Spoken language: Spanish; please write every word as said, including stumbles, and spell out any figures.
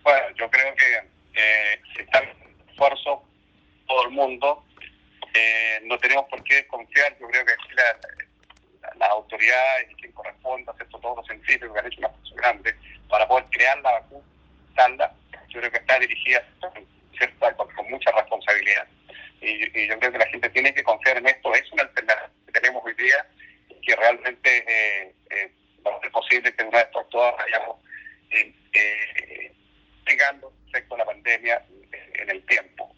Bueno, yo creo que eh, si está el esfuerzo todo el mundo, eh, no tenemos por qué desconfiar. Yo creo que aquí la, la, las autoridades y quien corresponda, ¿cierto? Todos los científicos que han hecho una cosa grande para poder crear la vacuna, darla, yo creo que está dirigida, ¿cierto?, con, con mucha responsabilidad. Y, y yo creo que la gente tiene que confiar en esto. Es una alternativa que tenemos hoy día que realmente eh, eh, va a ser posible que una vez por todas vayamos eh, eh, llegando respecto a la pandemia en el tiempo.